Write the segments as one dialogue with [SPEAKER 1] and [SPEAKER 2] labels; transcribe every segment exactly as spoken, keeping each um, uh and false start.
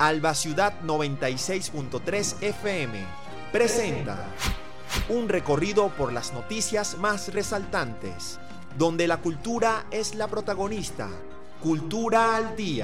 [SPEAKER 1] Alba Ciudad noventa y seis punto tres F M presenta un recorrido por las noticias más resaltantes, donde la cultura es la protagonista. Cultura al día.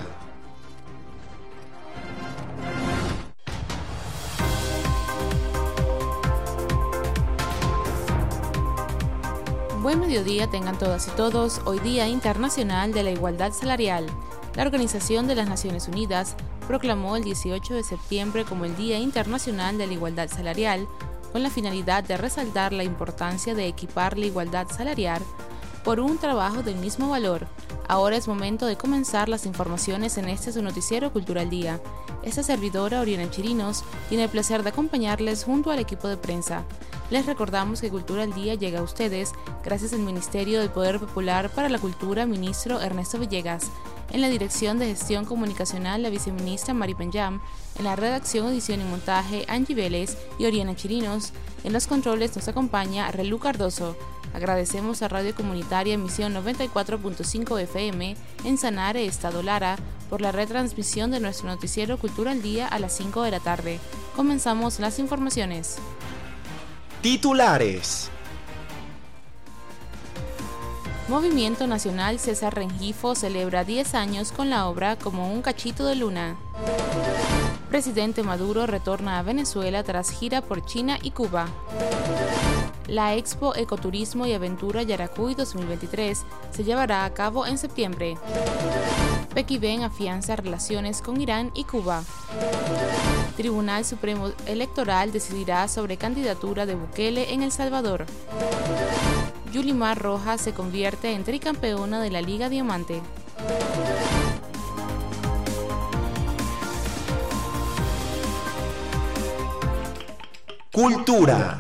[SPEAKER 2] Buen mediodía tengan todas y todos. Hoy Día Internacional de la Igualdad Salarial. La Organización de las Naciones Unidas proclamó el dieciocho de septiembre como el Día Internacional de la Igualdad Salarial, con la finalidad de resaltar la importancia de equipar la igualdad salarial por un trabajo del mismo valor. Ahora es momento de comenzar las informaciones en este su noticiero Cultura al Día. Esta servidora, Oriana Chirinos, tiene el placer de acompañarles junto al equipo de prensa. Les recordamos que Cultura al Día llega a ustedes gracias al Ministerio del Poder Popular para la Cultura, ministro Ernesto Villegas. En la Dirección de Gestión Comunicacional, la viceministra Mari Penyam. En la redacción, edición y montaje, Angie Vélez y Oriana Chirinos. En los controles nos acompaña Relú Cardoso. Agradecemos a Radio Comunitaria Emisión noventa y cuatro punto cinco F M en Sanare, Estado Lara, por la retransmisión de nuestro noticiero Cultura al Día a las cinco de la tarde. Comenzamos las informaciones.
[SPEAKER 1] Titulares.
[SPEAKER 2] Movimiento Nacional César Rengifo celebra diez años con la obra Como un cachito de luna. Presidente Maduro retorna a Venezuela tras gira por China y Cuba. La Expo Ecoturismo y Aventura Yaracuy dos mil veintitrés se llevará a cabo en septiembre. Pequibén afianza relaciones con Irán y Cuba. Tribunal Supremo Electoral decidirá sobre candidatura de Bukele en El Salvador. Yulimar Rojas se convierte en tricampeona de la Liga Diamante.
[SPEAKER 1] Cultura.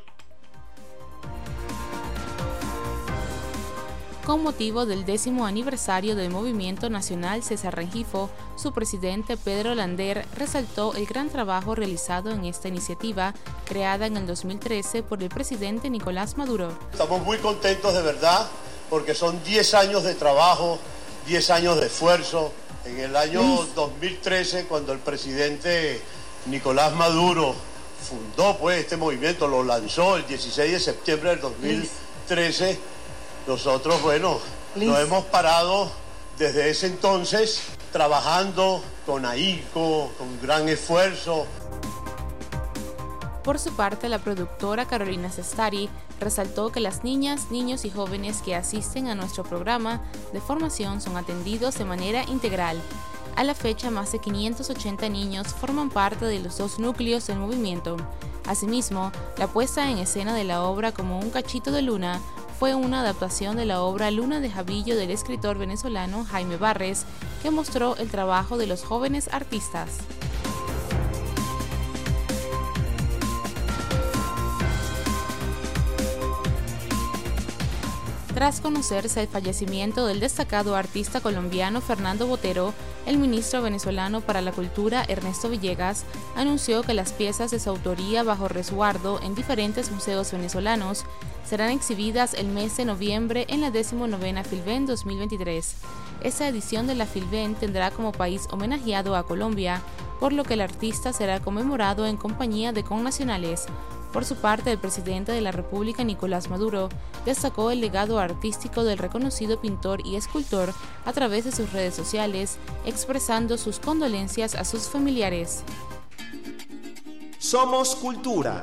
[SPEAKER 2] Con motivo del décimo aniversario del Movimiento Nacional César Rengifo, su presidente Pedro Lander resaltó el gran trabajo realizado en esta iniciativa, creada en el dos mil trece por el presidente Nicolás Maduro.
[SPEAKER 3] Estamos muy contentos de verdad, porque son diez años de trabajo, diez años de esfuerzo. En el año dos mil trece, cuando el presidente Nicolás Maduro fundó pues este movimiento, lo lanzó el dieciséis de septiembre del dos mil trece, nosotros, bueno, Please. nos hemos parado desde ese entonces trabajando con ahínco, con gran esfuerzo.
[SPEAKER 2] Por su parte, la productora Carolina Sestari resaltó que las niñas, niños y jóvenes que asisten a nuestro programa de formación son atendidos de manera integral. A la fecha, más de quinientos ochenta niños forman parte de los dos núcleos del movimiento. Asimismo, la puesta en escena de la obra Como un cachito de luna fue una adaptación de la obra Luna de Javillo del escritor venezolano Jaime Barres, que mostró el trabajo de los jóvenes artistas. Tras conocerse el fallecimiento del destacado artista colombiano Fernando Botero, el ministro venezolano para la Cultura Ernesto Villegas anunció que las piezas de su autoría bajo resguardo en diferentes museos venezolanos serán exhibidas el mes de noviembre en la decimonovena Filben dos mil veintitrés. Esta edición de la Filben tendrá como país homenajeado a Colombia, por lo que el artista será conmemorado en compañía de connacionales. Por su parte, el presidente de la República, Nicolás Maduro, destacó el legado artístico del reconocido pintor y escultor a través de sus redes sociales, expresando sus condolencias a sus familiares.
[SPEAKER 1] Somos Cultura.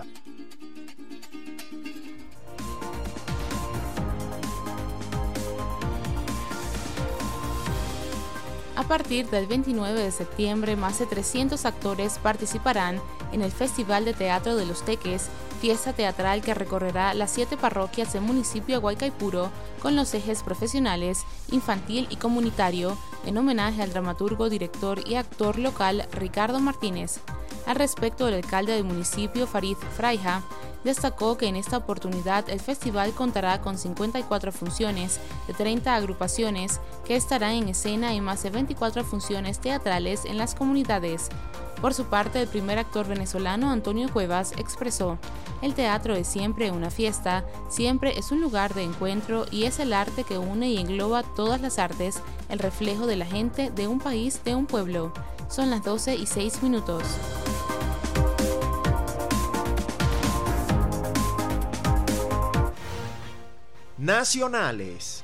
[SPEAKER 2] A partir del veintinueve de septiembre, más de trescientos actores participarán en el Festival de Teatro de los Teques, fiesta teatral que recorrerá las siete parroquias del municipio de Guaycaipuro con los ejes profesionales, infantil y comunitario, en homenaje al dramaturgo, director y actor local Ricardo Martínez. Al respecto, el alcalde del municipio, Farid Fraija, destacó que en esta oportunidad el festival contará con cincuenta y cuatro funciones de treinta agrupaciones que estarán en escena y más de veinticuatro funciones teatrales en las comunidades. Por su parte, el primer actor venezolano, Antonio Cuevas, expresó: "El teatro es siempre una fiesta, siempre es un lugar de encuentro y es el arte que une y engloba todas las artes, el reflejo de la gente, de un país, de un pueblo. Son las doce y seis minutos.
[SPEAKER 1] Nacionales.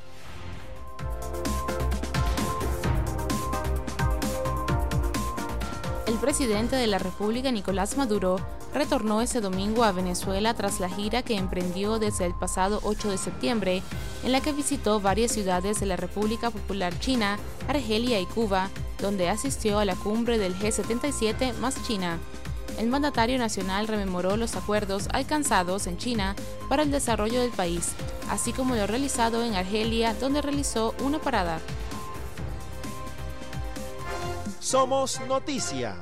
[SPEAKER 2] El presidente de la República, Nicolás Maduro, retornó ese domingo a Venezuela tras la gira que emprendió desde el pasado ocho de septiembre, en la que visitó varias ciudades de la República Popular China, Argelia y Cuba, donde asistió a la cumbre del G setenta y siete más China. El mandatario nacional rememoró los acuerdos alcanzados en China para el desarrollo del país, así como lo realizado en Argelia, donde realizó una parada.
[SPEAKER 1] Somos Noticia.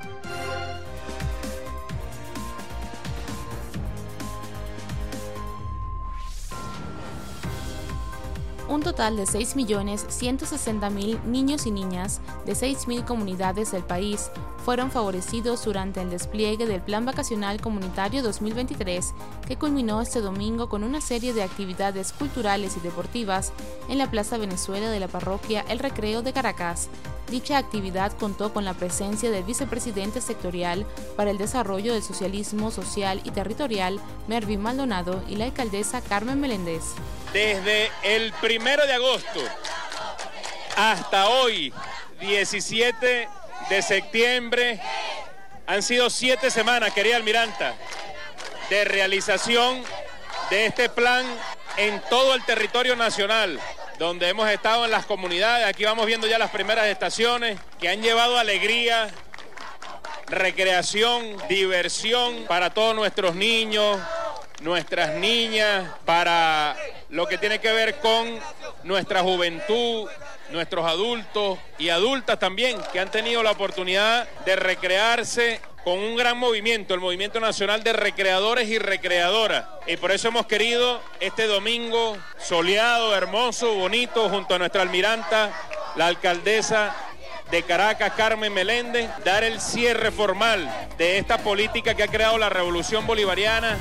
[SPEAKER 2] Un total de seis millones ciento sesenta mil niños y niñas de seis mil comunidades del país fueron favorecidos durante el despliegue del Plan Vacacional Comunitario dos mil veintitrés, que culminó este domingo con una serie de actividades culturales y deportivas en la Plaza Venezuela de la parroquia El Recreo de Caracas. Dicha actividad contó con la presencia del vicepresidente sectorial para el desarrollo del socialismo social y territorial, Mervin Maldonado, y la alcaldesa Carmen Meléndez.
[SPEAKER 4] Desde el primero de agosto hasta hoy, diecisiete de septiembre, han sido siete semanas, querida Almiranta, de realización de este plan en todo el territorio nacional, donde hemos estado en las comunidades. Aquí vamos viendo ya las primeras estaciones que han llevado alegría, recreación, diversión para todos nuestros niños, nuestras niñas, para lo que tiene que ver con nuestra juventud, nuestros adultos y adultas también, que han tenido la oportunidad de recrearse con un gran movimiento, el Movimiento Nacional de Recreadores y Recreadoras. Y por eso hemos querido este domingo soleado, hermoso, bonito, junto a nuestra almiranta, la alcaldesa de Caracas, Carmen Meléndez, dar el cierre formal de esta política que ha creado la Revolución Bolivariana.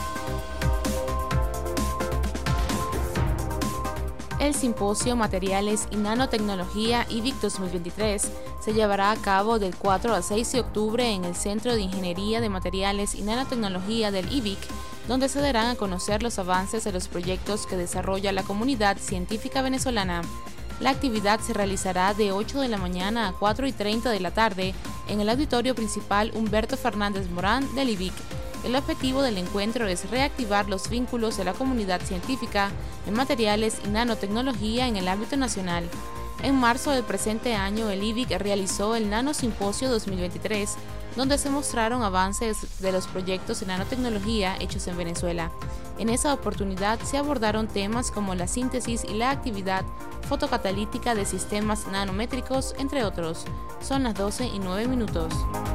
[SPEAKER 2] El simposio Materiales y Nanotecnología I V I C dos mil veintitrés se llevará a cabo del cuatro al seis de octubre en el Centro de Ingeniería de Materiales y Nanotecnología del I V I C, donde se darán a conocer los avances de los proyectos que desarrolla la comunidad científica venezolana. La actividad se realizará de ocho de la mañana a cuatro y treinta de la tarde en el auditorio principal Humberto Fernández Morán del I V I C. El objetivo del encuentro es reactivar los vínculos de la comunidad científica en materiales y nanotecnología en el ámbito nacional. En marzo del presente año, el I V I C realizó el Nano Simposio dos mil veintitrés, donde se mostraron avances de los proyectos de nanotecnología hechos en Venezuela. En esa oportunidad se abordaron temas como la síntesis y la actividad fotocatalítica de sistemas nanométricos, entre otros. Son las doce y nueve minutos.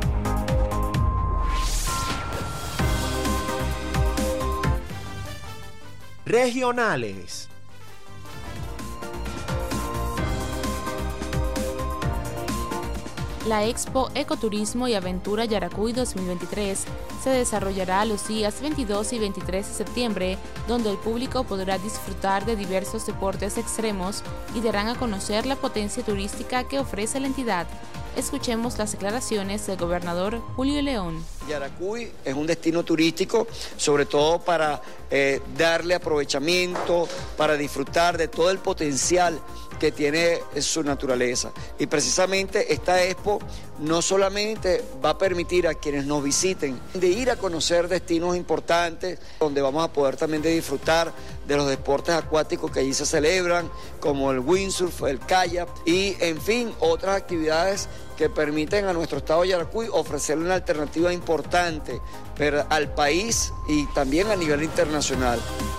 [SPEAKER 1] Regionales.
[SPEAKER 2] La Expo Ecoturismo y Aventura Yaracuy dos mil veintitrés se desarrollará los días veintidós y veintitrés de septiembre, donde el público podrá disfrutar de diversos deportes extremos y darán a conocer la potencia turística que ofrece la entidad. Escuchemos las declaraciones del gobernador Julio León.
[SPEAKER 5] Yaracuy es un destino turístico, sobre todo para eh, darle aprovechamiento, para disfrutar de todo el potencial que tiene su naturaleza. Y precisamente esta expo no solamente va a permitir a quienes nos visiten de ir a conocer destinos importantes, donde vamos a poder también de disfrutar de los deportes acuáticos que allí se celebran, como el windsurf, el kayak y, en fin, otras actividades que permiten a nuestro estado de Yaracuy ofrecerle una alternativa importante al país y también a nivel internacional.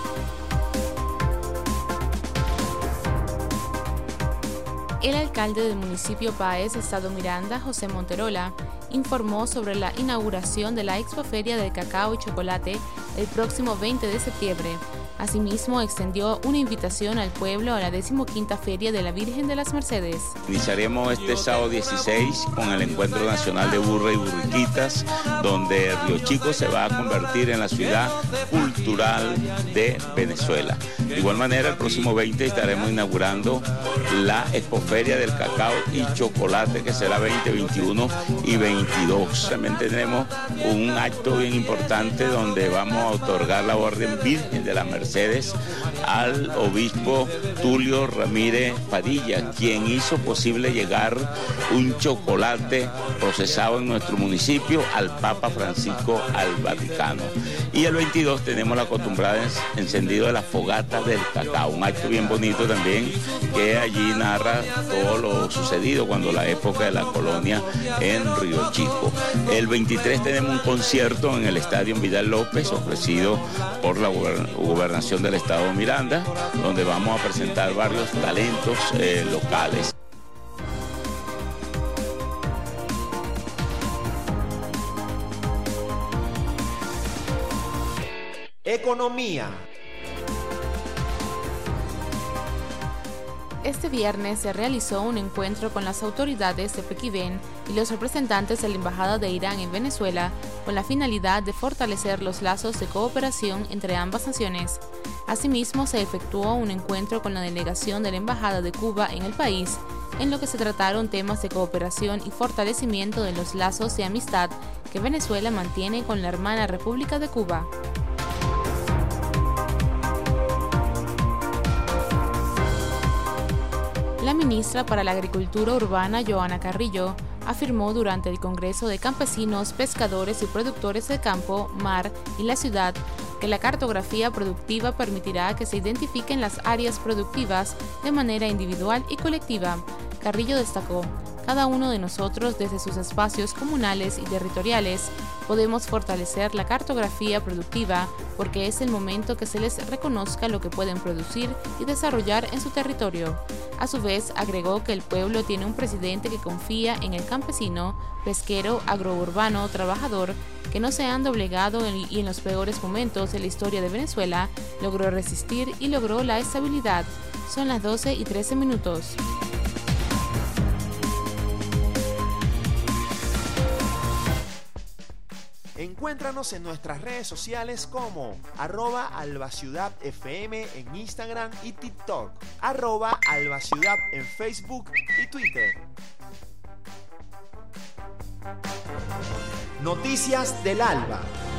[SPEAKER 2] El alcalde del municipio Páez, Estado Miranda, José Monterola, informó sobre la inauguración de la Expoferia del Cacao y Chocolate el próximo veinte de septiembre. Asimismo, extendió una invitación al pueblo a la decimoquinta Feria de la Virgen de las Mercedes.
[SPEAKER 6] Iniciaremos este sábado dieciséis con el Encuentro Nacional de Burra y Burriquitas, donde Río Chico se va a convertir en la ciudad cultural de Venezuela. De igual manera, el próximo veinte estaremos inaugurando la Expoferia del Cacao y Chocolate, que será veinte, veintiuno y veintidós. También tenemos un acto bien importante donde vamos a otorgar la Orden Virgen de las Mercedes al obispo Tulio Ramírez Padilla, quien hizo posible llegar un chocolate procesado en nuestro municipio al Papa Francisco al Vaticano. Y el veintidós tenemos la acostumbrada encendido de la fogata del cacao, un acto bien bonito también que allí narra todo lo sucedido cuando la época de la colonia en Río Chico. El veintitrés tenemos un concierto en el Estadio Vidal López ofrecido por la Gobernación del Estado Miranda, donde vamos a presentar varios talentos eh, locales.
[SPEAKER 1] Economía.
[SPEAKER 2] Este viernes se realizó un encuentro con las autoridades de Pequivén y los representantes de la Embajada de Irán en Venezuela con la finalidad de fortalecer los lazos de cooperación entre ambas naciones. Asimismo, se efectuó un encuentro con la delegación de la Embajada de Cuba en el país, en lo que se trataron temas de cooperación y fortalecimiento de los lazos de amistad que Venezuela mantiene con la hermana República de Cuba. La ministra para la Agricultura Urbana, Joana Carrillo, afirmó durante el Congreso de Campesinos, Pescadores y Productores del Campo, Mar y la Ciudad que la cartografía productiva permitirá que se identifiquen las áreas productivas de manera individual y colectiva. Carrillo destacó: cada uno de nosotros, desde sus espacios comunales y territoriales, podemos fortalecer la cartografía productiva porque es el momento que se les reconozca lo que pueden producir y desarrollar en su territorio. A su vez, agregó que el pueblo tiene un presidente que confía en el campesino, pesquero, agrourbano, trabajador, que no se han doblegado en, y en los peores momentos de la historia de Venezuela logró resistir y logró la estabilidad. Son las doce y trece minutos.
[SPEAKER 1] Encuéntranos en nuestras redes sociales como arroba albaciudadfm en Instagram y TikTok, arroba albaciudad en Facebook y Twitter. Noticias del Alba.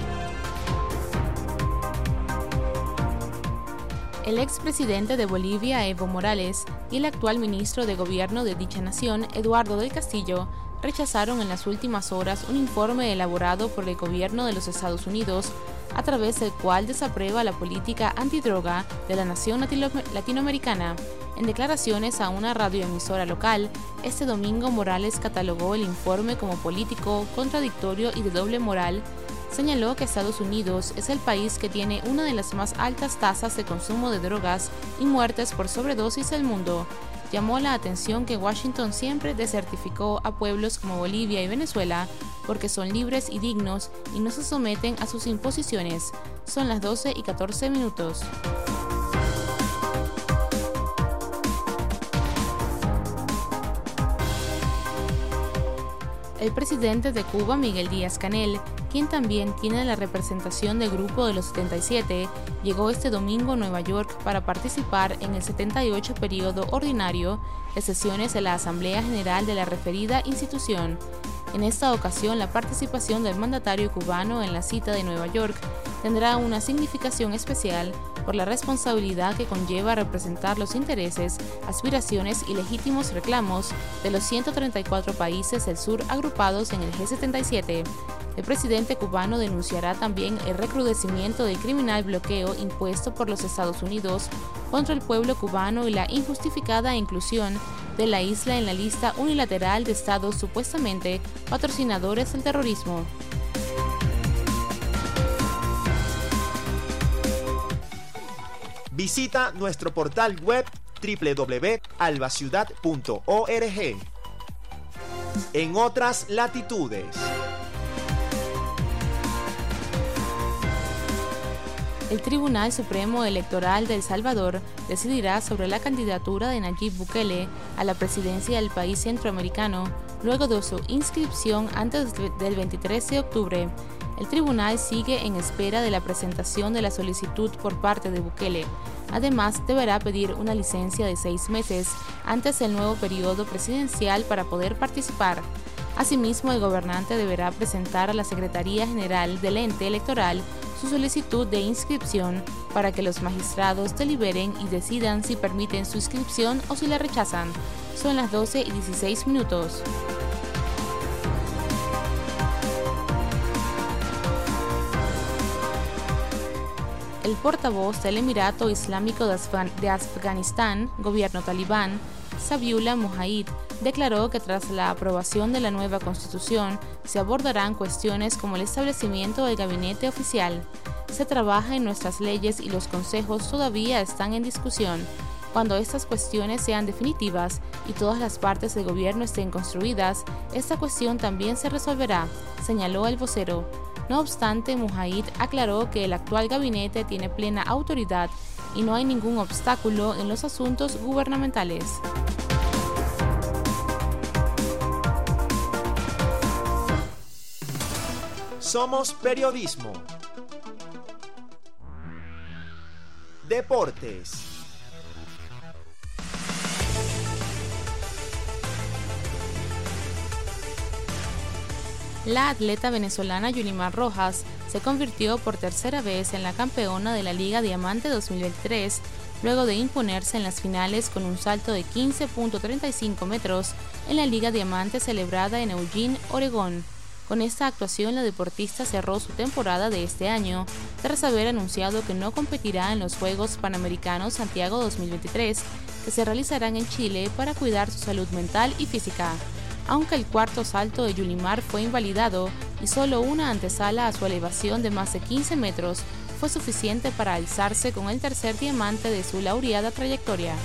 [SPEAKER 2] El expresidente de Bolivia, Evo Morales, y el actual ministro de Gobierno de dicha nación, Eduardo del Castillo, rechazaron en las últimas horas un informe elaborado por el gobierno de los Estados Unidos, a través del cual desaprueba la política antidroga de la nación latinoamericana. En declaraciones a una radioemisora local, este domingo Morales catalogó el informe como político, contradictorio y de doble moral. Señaló que Estados Unidos es el país que tiene una de las más altas tasas de consumo de drogas y muertes por sobredosis del mundo. Llamó la atención que Washington siempre desertificó a pueblos como Bolivia y Venezuela porque son libres y dignos y no se someten a sus imposiciones. Son las doce y catorce minutos. El presidente de Cuba, Miguel Díaz-Canel, quien también tiene la representación del Grupo de los setenta y siete, llegó este domingo a Nueva York para participar en el setenta y ocho periodo ordinario de sesiones de la Asamblea General de la referida institución. En esta ocasión, la participación del mandatario cubano en la cita de Nueva York tendrá una significación especial por la responsabilidad que conlleva representar los intereses, aspiraciones y legítimos reclamos de los ciento treinta y cuatro países del sur agrupados en el G setenta y siete. El presidente cubano denunciará también el recrudecimiento del criminal bloqueo impuesto por los Estados Unidos contra el pueblo cubano y la injustificada inclusión de la isla en la lista unilateral de estados supuestamente patrocinadores del terrorismo.
[SPEAKER 1] Visita nuestro portal web doble u doble u doble u punto albaciudad punto org. En otras latitudes.
[SPEAKER 2] El Tribunal Supremo Electoral de El Salvador decidirá sobre la candidatura de Nayib Bukele a la presidencia del país centroamericano luego de su inscripción antes del veintitrés de octubre. El tribunal sigue en espera de la presentación de la solicitud por parte de Bukele. Además, deberá pedir una licencia de seis meses antes del nuevo periodo presidencial para poder participar. Asimismo, el gobernante deberá presentar a la Secretaría General del ente electoral su solicitud de inscripción para que los magistrados deliberen y decidan si permiten su inscripción o si la rechazan. Son las doce y dieciséis minutos. El portavoz del Emirato Islámico de, Afgan- de Afganistán, gobierno talibán, Zabiullah Mujahid, declaró que tras la aprobación de la nueva constitución se abordarán cuestiones como el establecimiento del gabinete oficial. Se trabaja en nuestras leyes y los consejos todavía están en discusión. Cuando estas cuestiones sean definitivas y todas las partes del gobierno estén construidas, esta cuestión también se resolverá, señaló el vocero. No obstante, Mujahid aclaró que el actual gabinete tiene plena autoridad y no hay ningún obstáculo en los asuntos gubernamentales.
[SPEAKER 1] Somos periodismo. Deportes.
[SPEAKER 2] La atleta venezolana Yulimar Rojas se convirtió por tercera vez en la campeona de la Liga Diamante dos mil veintitrés, luego de imponerse en las finales con un salto de quince punto treinta y cinco metros en la Liga Diamante celebrada en Eugene, Oregón. Con esta actuación, la deportista cerró su temporada de este año, tras haber anunciado que no competirá en los Juegos Panamericanos Santiago dos mil veintitrés, que se realizarán en Chile para cuidar su salud mental y física. Aunque el cuarto salto de Yulimar fue invalidado y solo una antesala a su elevación de más de quince metros fue suficiente para alzarse con el tercer diamante de su laureada trayectoria.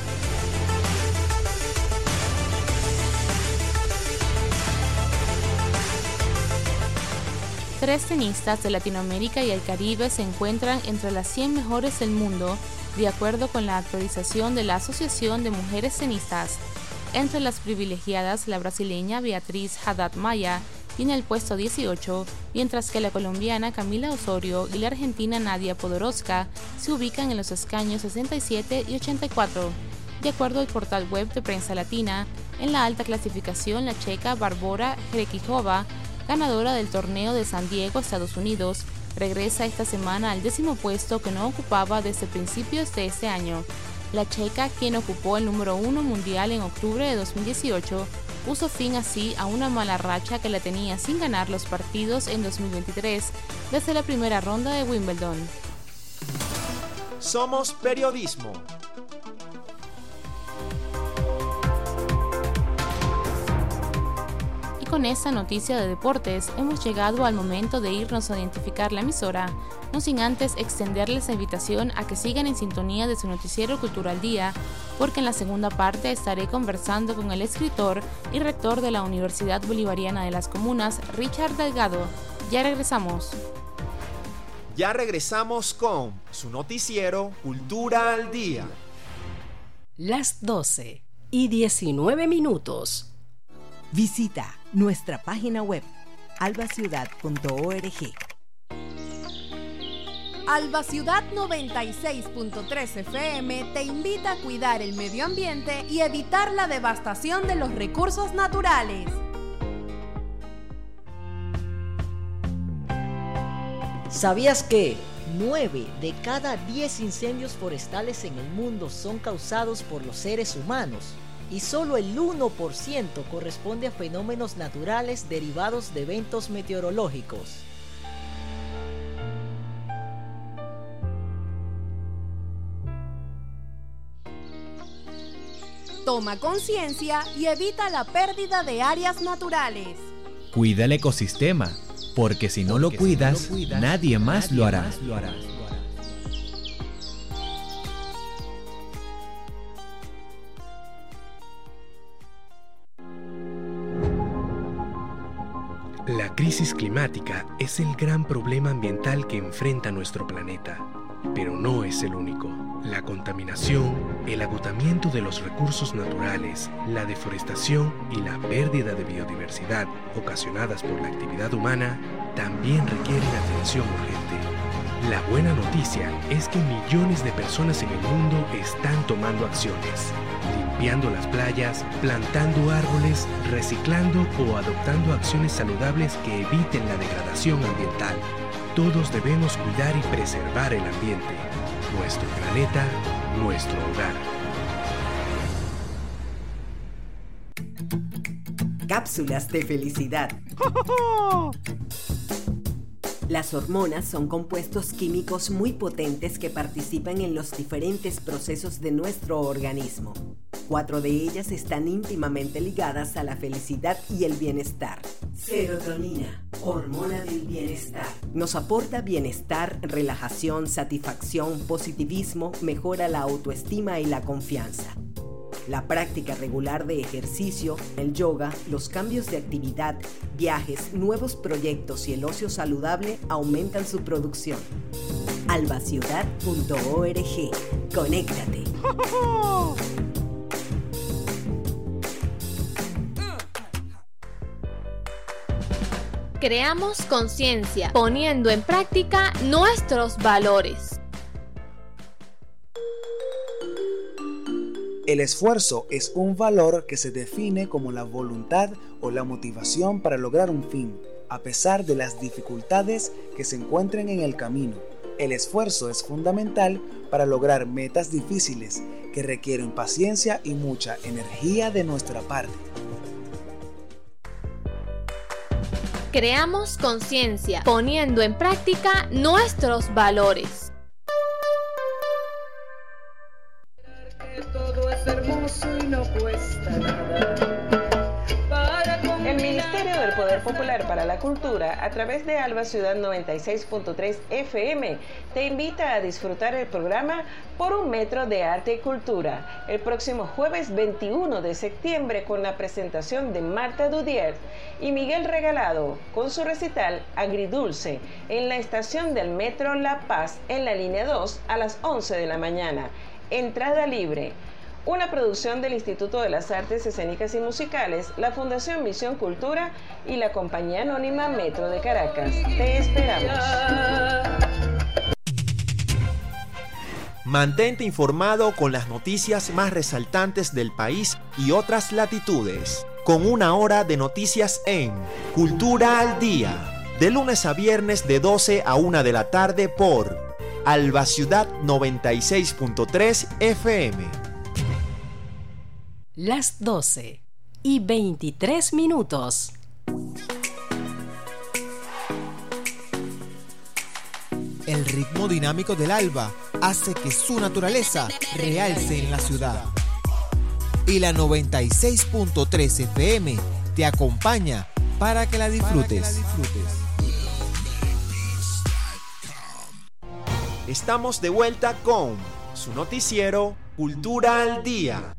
[SPEAKER 2] Tres tenistas de Latinoamérica y el Caribe se encuentran entre las cien mejores del mundo, de acuerdo con la actualización de la Asociación de Mujeres Tenistas. Entre las privilegiadas, la brasileña Beatriz Haddad Maia tiene el puesto dieciocho, mientras que la colombiana Camila Osorio y la argentina Nadia Podoroska se ubican en los escaños sesenta y siete y ochenta y cuatro. De acuerdo al portal web de Prensa Latina, en la alta clasificación la checa Barbora Krejcikova, ganadora del torneo de San Diego, Estados Unidos, regresa esta semana al décimo puesto que no ocupaba desde principios de este año. La checa, quien ocupó el número uno mundial en octubre de dos mil dieciocho, puso fin así a una mala racha que la tenía sin ganar los partidos en dos mil veintitrés desde la primera ronda de Wimbledon.
[SPEAKER 1] Somos periodismo.
[SPEAKER 2] Con esta noticia de deportes hemos llegado al momento de irnos a identificar la emisora, no sin antes extenderles la invitación a que sigan en sintonía de su noticiero Cultural Día, porque en la segunda parte estaré conversando con el escritor y rector de la Universidad Bolivariana de las Comunas, Richard Delgado. Ya regresamos.
[SPEAKER 1] Ya regresamos con su noticiero Cultura al Día.
[SPEAKER 7] Las doce y diecinueve minutos.
[SPEAKER 8] Visita nuestra página web alba ciudad punto org.
[SPEAKER 9] Alba Ciudad noventa y seis punto tres F M te invita a cuidar el medio ambiente y evitar la devastación de los recursos naturales.
[SPEAKER 10] ¿Sabías que nueve de cada diez incendios forestales en el mundo son causados por los seres humanos? Y solo el uno por ciento corresponde a fenómenos naturales derivados de eventos meteorológicos.
[SPEAKER 9] Toma conciencia y evita la pérdida de áreas naturales.
[SPEAKER 11] Cuida el ecosistema, porque si no, porque lo, cuidas, si no lo cuidas, nadie más nadie lo hará. Más lo hará.
[SPEAKER 12] La crisis climática es el gran problema ambiental que enfrenta nuestro planeta. pero no es el único. La contaminación, el agotamiento de los recursos naturales, la deforestación y la pérdida de biodiversidad ocasionadas por la actividad humana también requieren atención urgente. La buena noticia es que millones de personas en el mundo están tomando acciones, limpiando las playas, plantando árboles, reciclando o adoptando acciones saludables que eviten la degradación ambiental. Todos debemos cuidar y preservar el ambiente, nuestro planeta, nuestro hogar.
[SPEAKER 13] Cápsulas de felicidad. Las hormonas son compuestos químicos muy potentes que participan en los diferentes procesos de nuestro organismo. Cuatro de ellas están íntimamente ligadas a la felicidad y el bienestar. Serotonina, hormona del bienestar. Nos aporta bienestar, relajación, satisfacción, positivismo, mejora la autoestima y la confianza. La práctica regular de ejercicio, el yoga, los cambios de actividad, viajes, nuevos proyectos y el ocio saludable aumentan su producción. albaciudad punto org. Conéctate.
[SPEAKER 14] Creamos conciencia, poniendo en práctica nuestros valores.
[SPEAKER 15] El esfuerzo es un valor que se define como la voluntad o la motivación para lograr un fin, a pesar de las dificultades que se encuentren en el camino. El esfuerzo es fundamental para lograr metas difíciles que requieren paciencia y mucha energía de nuestra parte.
[SPEAKER 14] Creamos conciencia, poniendo en práctica nuestros valores.
[SPEAKER 16] Todo es hermoso y no cuesta nada. El Ministerio del Poder Popular para la Cultura, a través de Alba Ciudad noventa y seis punto tres F M, te invita a disfrutar el programa Por un Metro de Arte y Cultura, el próximo jueves veintiuno de septiembre, con la presentación de Marta Dudier y Miguel Regalado, con su recital Agridulce, en la estación del Metro La Paz, en la línea dos, a las once de la mañana. Entrada libre. Una producción del Instituto de las Artes Escénicas y Musicales, la Fundación Misión Cultura y la Compañía Anónima Metro de Caracas. Te esperamos.
[SPEAKER 1] Mantente informado con las noticias más resaltantes del país y otras latitudes, con una hora de noticias en Cultura al Día, de lunes a viernes de doce a una de la tarde por Alba Ciudad noventa y seis punto tres F M.
[SPEAKER 7] Las doce y veintitrés minutos.
[SPEAKER 17] El ritmo dinámico del alba hace que su naturaleza realce en la ciudad. Y la noventa y seis punto tres F M te acompaña para que la disfrutes.
[SPEAKER 1] Estamos de vuelta con su noticiero Cultura al Día.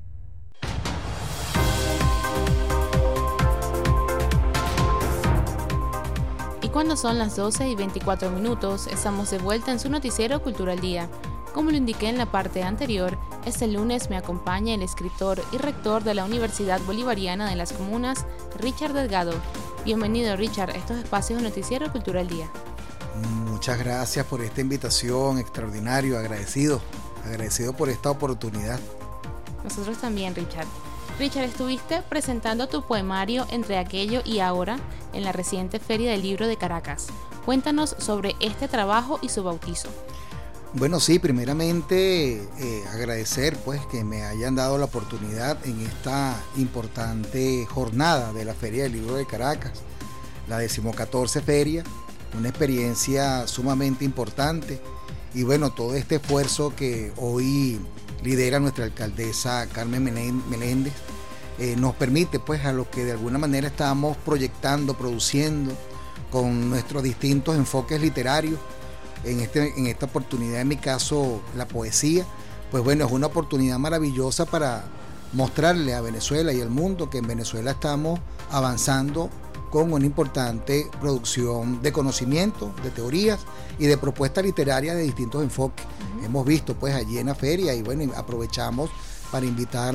[SPEAKER 2] Cuando son las doce y veinticuatro minutos, estamos de vuelta en su noticiero Cultura al Día. Como lo indiqué en la parte anterior, este lunes me acompaña el escritor y rector de la Universidad Bolivariana de las Comunas, Richard Delgado. Bienvenido, Richard, a estos espacios de noticiero Cultura al Día.
[SPEAKER 18] Muchas gracias por esta invitación, extraordinario, agradecido, agradecido por esta oportunidad.
[SPEAKER 2] Nosotros también, Richard. Richard, estuviste presentando tu poemario Entre aquello y ahora en la reciente Feria del Libro de Caracas. Cuéntanos sobre este trabajo y su bautizo.
[SPEAKER 18] Bueno, sí, primeramente eh, agradecer pues que me hayan dado la oportunidad en esta importante jornada de la Feria del Libro de Caracas, la decimocatorce feria, una experiencia sumamente importante y bueno, todo este esfuerzo que hoy lidera nuestra alcaldesa Carmen Meléndez, eh, nos permite pues a lo que de alguna manera estamos proyectando, produciendo con nuestros distintos enfoques literarios, en, este, en esta oportunidad, en mi caso la poesía, pues bueno, es una oportunidad maravillosa para mostrarle a Venezuela y al mundo que en Venezuela estamos avanzando con una importante producción de conocimiento, de teorías y de propuestas literarias de distintos enfoques. Uh-huh. Hemos visto pues allí en la feria y bueno, aprovechamos para invitar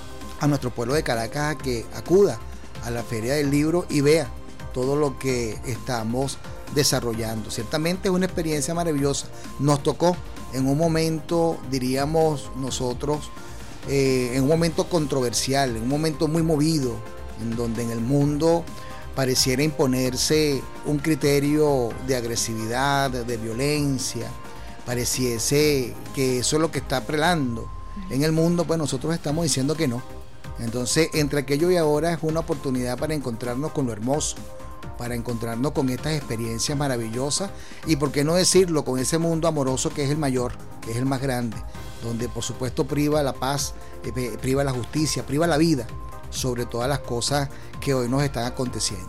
[SPEAKER 18] a nuestro pueblo de Caracas a que acuda a la Feria del Libro y vea todo lo que estamos desarrollando. Ciertamente es una experiencia maravillosa. Nos tocó en un momento, diríamos nosotros, eh, en un momento controversial, en un momento muy movido, en donde en el mundo pareciera imponerse un criterio de agresividad, de violencia, pareciese que eso es lo que está prelando en el mundo, pues nosotros estamos diciendo que no. Entonces, entre aquello y ahora es una oportunidad para encontrarnos con lo hermoso, para encontrarnos con estas experiencias maravillosas y, por qué no decirlo, con ese mundo amoroso que es el mayor, que es el más grande, donde por supuesto priva la paz, eh, priva la justicia, priva la vida sobre todas las cosas que hoy nos están aconteciendo.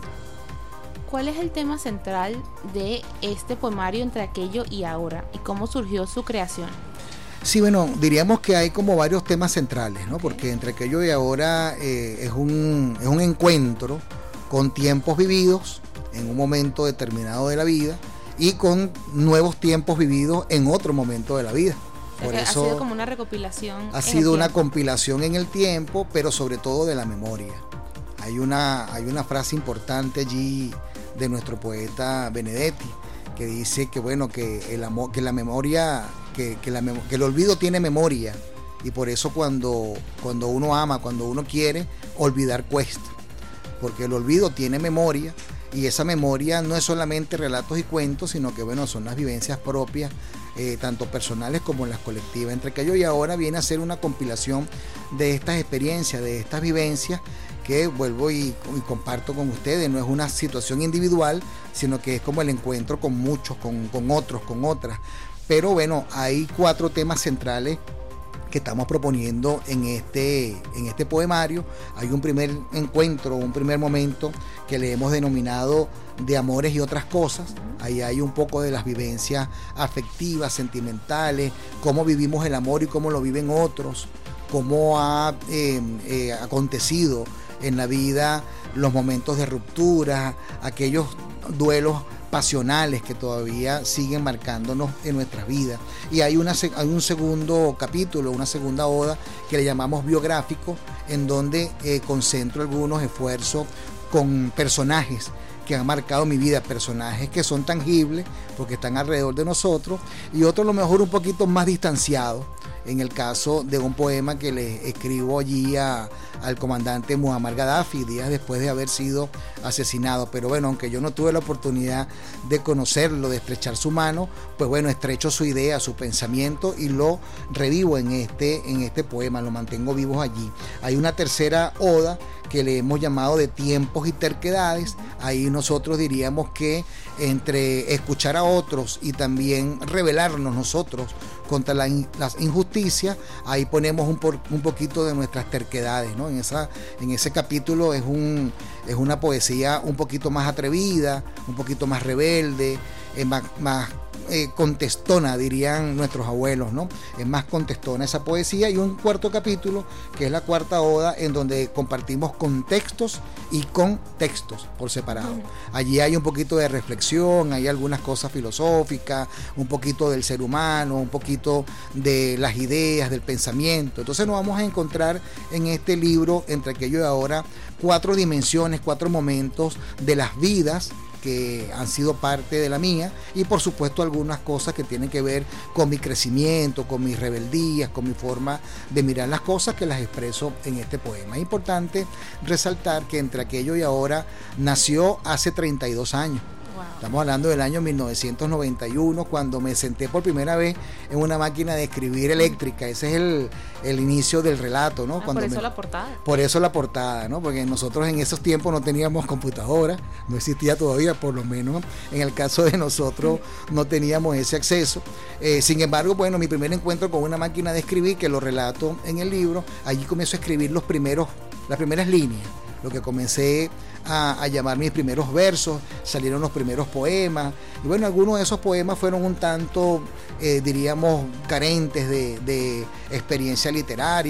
[SPEAKER 2] ¿Cuál es el tema central de este poemario Entre aquello y ahora y cómo surgió su creación?
[SPEAKER 18] Sí, bueno, diríamos que hay como varios temas centrales, ¿no? Porque Entre aquello y ahora eh, es, un, es un encuentro con tiempos vividos en un momento determinado de la vida y con nuevos tiempos vividos en otro momento de la vida.
[SPEAKER 2] Por ha eso sido como una recopilación.
[SPEAKER 18] Ha sido una compilación en el tiempo, pero sobre todo de la memoria. Hay una, hay una frase importante allí de nuestro poeta Benedetti que dice que bueno, que el amor, que la memoria, que, que, la, que el olvido tiene memoria y por eso cuando, cuando uno ama, cuando uno quiere, olvidar cuesta. Porque el olvido tiene memoria y esa memoria no es solamente relatos y cuentos, sino que bueno, son las vivencias propias, eh, tanto personales como las colectivas. Entre aquello y ahora viene a ser una compilación de estas experiencias, de estas vivencias que vuelvo y, y comparto con ustedes. No es una situación individual, sino que es como el encuentro con muchos, con, con otros, con otras. Pero bueno, hay cuatro temas centrales que estamos proponiendo en este, en este poemario. Hay un primer encuentro, un primer momento que le hemos denominado de amores y otras cosas. Ahí hay un poco de las vivencias afectivas, sentimentales, cómo vivimos el amor y cómo lo viven otros, cómo ha eh, eh, acontecido en la vida los momentos de ruptura, aquellos duelos pasionales que todavía siguen marcándonos en nuestras vidas. Y hay, una, hay un segundo capítulo, una segunda oda que le llamamos biográfico, en donde eh, concentro algunos esfuerzos con personajes que han marcado mi vida, personajes que son tangibles porque están alrededor de nosotros, y otros a lo mejor un poquito más distanciados, en el caso de un poema que le escribo allí a, al comandante Muammar Gaddafi días después de haber sido asesinado. Pero bueno, aunque yo no tuve la oportunidad de conocerlo, de estrechar su mano, pues bueno, estrecho su idea, su pensamiento y lo revivo en este, en este poema, lo mantengo vivo allí. Hay una tercera oda que le hemos llamado de tiempos y terquedades. Ahí nosotros diríamos que entre escuchar a otros y también rebelarnos nosotros contra la, las injusticias, ahí ponemos un, por, un poquito de nuestras terquedades, ¿no? En, esa, en ese capítulo es, un, es una poesía un poquito más atrevida, un poquito más rebelde, eh, más, más eh, contestona, dirían nuestros abuelos, ¿no? Es más contestona esa poesía. Y un cuarto capítulo, que es la cuarta oda, en donde compartimos contextos y contextos por separado. Allí hay un poquito de reflexión, hay algunas cosas filosóficas, un poquito del ser humano, un poquito de las ideas, del pensamiento. Entonces nos vamos a encontrar en este libro, Entre aquello y ahora, cuatro dimensiones, cuatro momentos de las vidas que han sido parte de la mía, y por supuesto algunas cosas que tienen que ver con mi crecimiento, con mis rebeldías, con mi forma de mirar las cosas, que las expreso en este poema. Es importante resaltar que Entre aquello y ahora nació hace treinta y dos años. Wow. Estamos hablando del año mil novecientos noventa y uno, cuando me senté por primera vez en una máquina de escribir eléctrica. Ese es el, el inicio del relato, ¿no?
[SPEAKER 2] Ah,
[SPEAKER 18] cuando
[SPEAKER 2] por eso
[SPEAKER 18] me,
[SPEAKER 2] la portada.
[SPEAKER 18] Por eso la portada, ¿no? Porque nosotros en esos tiempos no teníamos computadora, no existía todavía, por lo menos en el caso de nosotros no teníamos ese acceso. Eh, sin embargo, bueno, mi primer encuentro con una máquina de escribir, que lo relato en el libro, allí comienzo a escribir los primeros, las primeras líneas. Lo que comencé a, a llamar mis primeros versos, salieron los primeros poemas, y bueno, algunos de esos poemas fueron un tanto, eh, diríamos, carentes de, de experiencia literaria,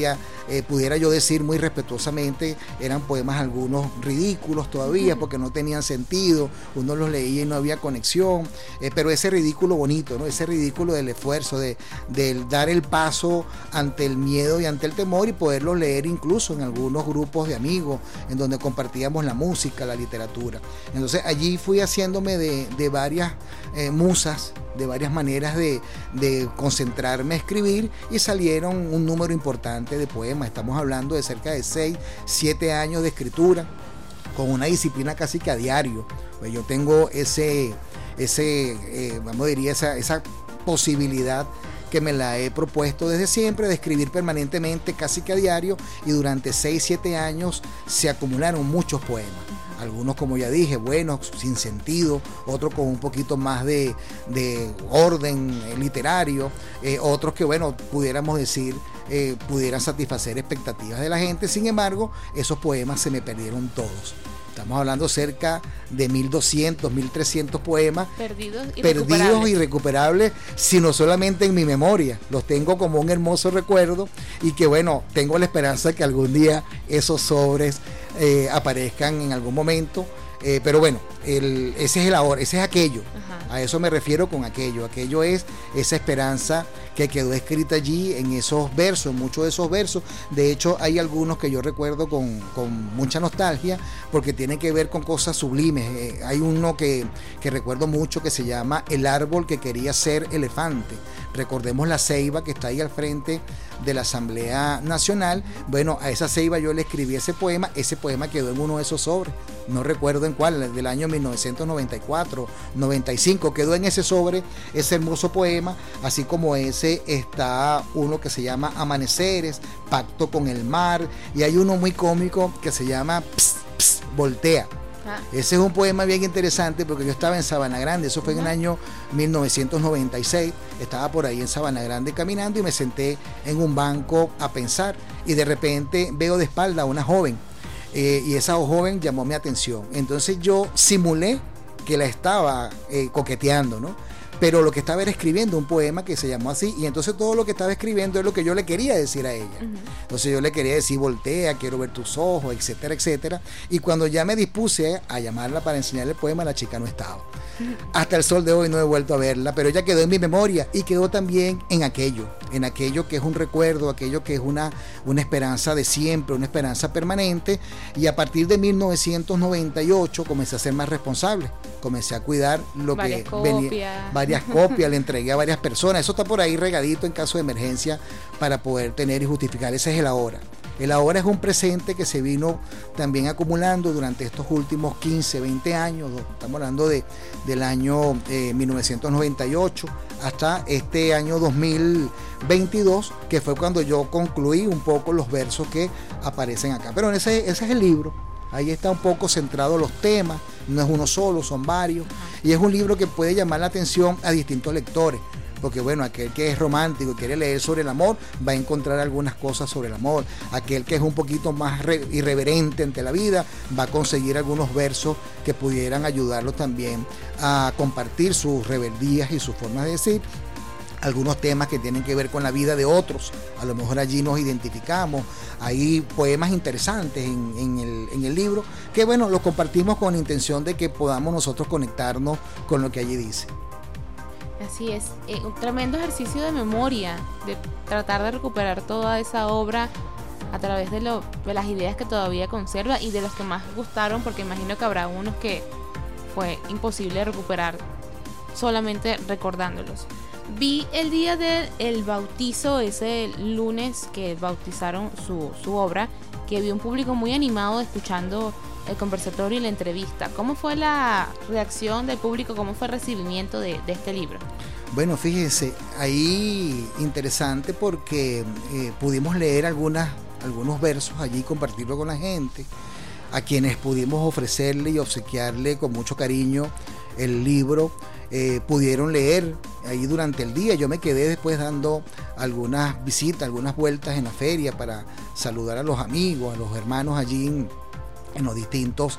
[SPEAKER 18] eh, pudiera yo decir muy respetuosamente, eran poemas algunos ridículos todavía, porque no tenían sentido, uno los leía y no había conexión, eh, pero ese ridículo bonito, ¿no? Ese ridículo del esfuerzo, de, de dar el paso ante el miedo y ante el temor, y poderlo leer incluso en algunos grupos de amigos, en donde compartíamos la música, la literatura. Entonces allí fui haciéndome de, de varias eh, musas, de varias maneras de, de concentrarme a escribir, y salieron un número importante de poemas. Estamos hablando de cerca de seis, siete años de escritura, con una disciplina casi que a diario. Pues yo tengo ese, ese eh, vamos a decir, esa, esa posibilidad que me la he propuesto desde siempre, de escribir permanentemente, casi que a diario, y durante seis, siete años se acumularon muchos poemas. Algunos, como ya dije, buenos, sin sentido, otros con un poquito más de, de orden eh, literario, eh, otros que, bueno, pudiéramos decir, eh, pudieran satisfacer expectativas de la gente. Sin embargo, esos poemas se me perdieron todos. Estamos hablando cerca de mil doscientos, mil trescientos poemas
[SPEAKER 2] perdidos y
[SPEAKER 18] perdidos
[SPEAKER 2] recuperables.
[SPEAKER 18] y recuperables, sino solamente en mi memoria. Los tengo como un hermoso recuerdo, y que, bueno, tengo la esperanza de que algún día esos sobres eh, aparezcan en algún momento. Eh, pero bueno, el, ese es el ahora, ese es aquello. Ajá. A eso me refiero con aquello. Aquello es esa esperanza que quedó escrita allí en esos versos, en muchos de esos versos. De hecho, hay algunos que yo recuerdo con, con mucha nostalgia, porque tienen que ver con cosas sublimes. Eh, hay uno que, que recuerdo mucho, que se llama El árbol que quería ser elefante. Recordemos la ceiba que está ahí al frente de la Asamblea Nacional. Bueno, a esa ceiba yo le escribí ese poema. Ese poema quedó en uno de esos sobres, no recuerdo en cuál, del año mil novecientos noventa y cuatro, noventa y cinco, quedó en ese sobre ese hermoso poema. Así como ese está uno que se llama Amaneceres, Pacto con el mar, y hay uno muy cómico que se llama Pss, Pss, Voltea. Ah. Ese es un poema bien interesante, porque yo estaba en Sabana Grande, eso fue en el año mil novecientos noventa y seis, estaba por ahí en Sabana Grande caminando, y me senté en un banco a pensar, y de repente veo de espalda a una joven, eh, y esa joven llamó mi atención. Entonces yo simulé que la estaba eh, coqueteando, ¿no? Pero lo que estaba era escribiendo un poema que se llamó así, y entonces todo lo que estaba escribiendo es lo que yo le quería decir a ella. Uh-huh. Entonces yo le quería decir: voltea, quiero ver tus ojos, etcétera, etcétera. Y cuando ya me dispuse a llamarla para enseñarle el poema, la chica no estaba. Uh-huh. Hasta el sol de hoy no he vuelto a verla, pero ella quedó en mi memoria, y quedó también en aquello, en aquello que es un recuerdo, aquello que es una, una esperanza de siempre, una esperanza permanente. Y a partir de mil novecientos noventa y ocho comencé a ser más responsable, comencé a cuidar lo
[SPEAKER 2] varias
[SPEAKER 18] que
[SPEAKER 2] copias.
[SPEAKER 18] venía, varias copias, le entregué a varias personas. Eso está por ahí regadito en caso de emergencia, para poder tener y justificar. Ese es el ahora. El ahora es un presente que se vino también acumulando durante estos últimos quince, veinte años. Estamos hablando de, del año eh, mil novecientos noventa y ocho hasta este año dos mil veintidós, que fue cuando yo concluí un poco los versos que aparecen acá. Pero ese, ese es el libro. Ahí está un poco centrado los temas, no es uno solo, son varios, y es un libro que puede llamar la atención a distintos lectores, porque bueno, aquel que es romántico y quiere leer sobre el amor, va a encontrar algunas cosas sobre el amor. Aquel que es un poquito más re- irreverente ante la vida, va a conseguir algunos versos que pudieran ayudarlo también a compartir sus rebeldías y sus formas de decir. Algunos temas que tienen que ver con la vida de otros, a lo mejor allí nos identificamos. Hay poemas interesantes en, en, el, en el libro, que bueno, los compartimos con la intención de que podamos nosotros conectarnos con lo que allí dice.
[SPEAKER 2] Así es, eh, un tremendo ejercicio de memoria, de tratar de recuperar toda esa obra a través de, lo, de las ideas que todavía conserva, y de los que más gustaron, porque imagino que habrá unos que fue imposible recuperar solamente recordándolos. Vi el día del bautizo, ese lunes que bautizaron su, su obra, que vi un público muy animado escuchando el conversatorio y la entrevista. ¿Cómo fue la reacción del público? ¿Cómo fue el recibimiento de, de este libro?
[SPEAKER 18] Bueno, fíjense, ahí interesante, porque eh, pudimos leer algunas, algunos versos allí, compartirlo con la gente, a quienes pudimos ofrecerle y obsequiarle con mucho cariño el libro. Eh, pudieron leer ahí durante el día. Yo me quedé después dando algunas visitas, algunas vueltas en la feria, para saludar a los amigos, a los hermanos allí en, en los distintos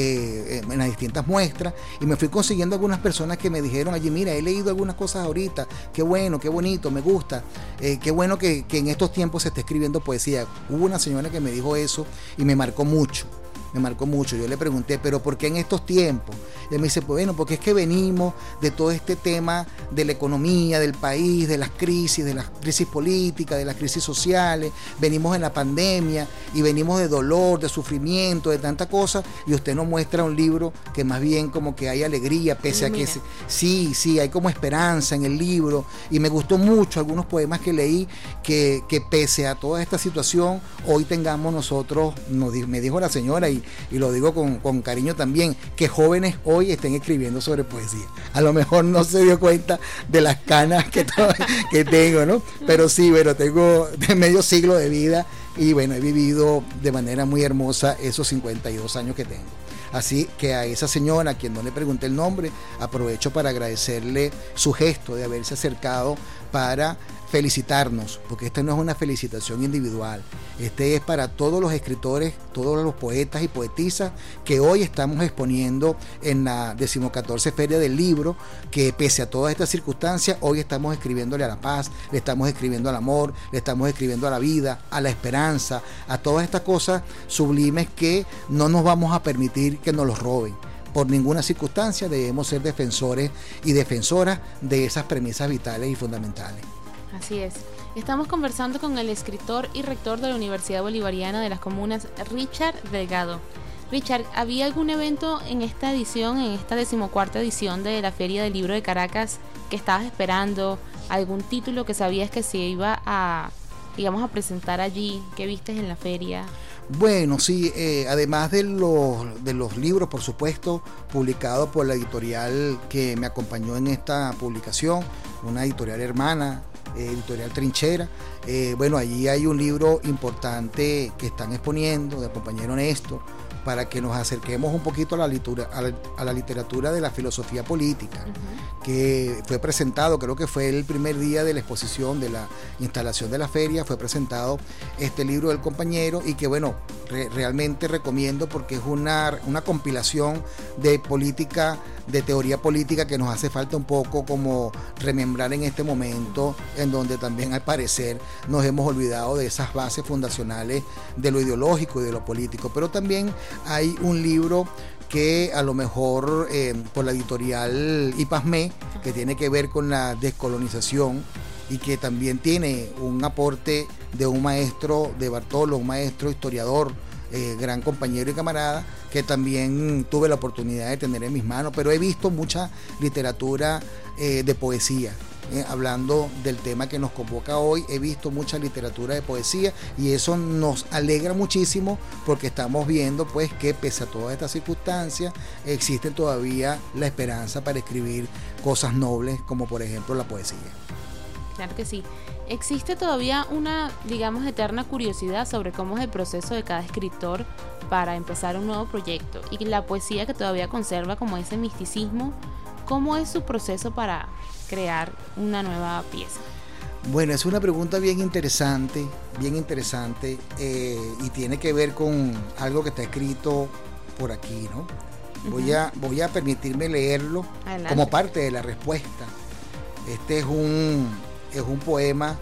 [SPEAKER 18] eh, en las distintas muestras, y me fui consiguiendo algunas personas que me dijeron allí, mira, he leído algunas cosas ahorita, qué bueno, qué bonito, me gusta, eh, qué bueno que, que en estos tiempos se esté escribiendo poesía. Hubo una señora que me dijo eso y me marcó mucho. Me marcó mucho. Yo le pregunté, ¿pero por qué en estos tiempos? Y él me dice, pues bueno, porque es que venimos de todo este tema de la economía, del país, de las crisis, de las crisis políticas, de las crisis sociales, venimos en la pandemia y venimos de dolor, de sufrimiento, de tanta cosa, y usted nos muestra un libro que más bien como que hay alegría, pese a que se, sí, sí, hay como esperanza en el libro, y me gustó mucho algunos poemas que leí, que, que pese a toda esta situación, hoy tengamos nosotros, nos, me dijo la señora, y y lo digo con, con cariño también, que jóvenes hoy estén escribiendo sobre poesía. A lo mejor no se dio cuenta de las canas que, que tengo, ¿no? Pero sí, pero tengo de medio siglo de vida y bueno, he vivido de manera muy hermosa esos cincuenta y dos años que tengo. Así que a esa señora, a quien no le pregunté el nombre, aprovecho para agradecerle su gesto de haberse acercado para felicitarnos, porque esta no es una felicitación individual, este es para todos los escritores, todos los poetas y poetisas que hoy estamos exponiendo en la decimocatorce Feria del Libro, que pese a todas estas circunstancias, hoy estamos escribiéndole a la paz, le estamos escribiendo al amor, le estamos escribiendo a la vida, a la esperanza, a todas estas cosas sublimes que no nos vamos a permitir que nos los roben. Por ninguna circunstancia debemos ser defensores y defensoras de esas premisas vitales y fundamentales.
[SPEAKER 2] Así es. Estamos conversando con el escritor y rector de la Universidad Bolivariana de las Comunas, Richard Delgado. Richard, ¿había algún evento en esta edición, en esta decimocuarta edición de la Feria del Libro de Caracas que estabas esperando? ¿Algún título que sabías que se iba a, digamos, a presentar allí? ¿Qué viste en la feria?
[SPEAKER 18] Bueno, sí, eh, además de los, de los libros, por supuesto, publicados por la editorial que me acompañó en esta publicación, una editorial hermana, editorial Trinchera. Eh, bueno, allí hay un libro importante que están exponiendo del compañero Néstor, para que nos acerquemos un poquito a la, litura, a la, a la literatura de la filosofía política, uh-huh. que fue presentado, creo que fue el primer día de la exposición, de la instalación de la feria, fue presentado este libro del compañero, y que bueno, re, realmente recomiendo porque es una, una compilación de política, de teoría política que nos hace falta un poco como remembrar en este momento, en donde también al parecer nos hemos olvidado de esas bases fundacionales de lo ideológico y de lo político. Pero también hay un libro que a lo mejor eh, por la editorial IPASME, que tiene que ver con la descolonización y que también tiene un aporte de un maestro de Bartolo, un maestro historiador, Eh, gran compañero y camarada, que también tuve la oportunidad de tener en mis manos, pero he visto mucha literatura eh, de poesía, eh, hablando del tema que nos convoca hoy, he visto mucha literatura de poesía y eso nos alegra muchísimo porque estamos viendo pues que pese a todas estas circunstancias existe todavía la esperanza para escribir cosas nobles como por ejemplo la poesía.
[SPEAKER 2] Claro que sí. Existe todavía una, digamos, eterna curiosidad sobre cómo es el proceso de cada escritor para empezar un nuevo proyecto, y la poesía que todavía conserva como ese misticismo, ¿cómo es su proceso para crear una nueva pieza?
[SPEAKER 18] Bueno, es una pregunta bien interesante, bien interesante, eh, y tiene que ver con algo que está escrito por aquí, ¿no? Uh-huh. Voy a, voy a permitirme leerlo. Adelante. Como parte de la respuesta. Este es un... es un poema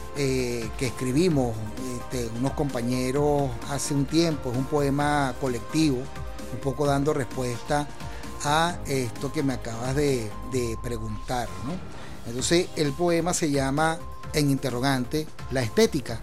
[SPEAKER 18] eh, que escribimos este, unos compañeros hace un tiempo, es un poema colectivo, un poco dando respuesta a esto que me acabas de, de preguntar, ¿no? Entonces el poema se llama, en interrogante, La estética.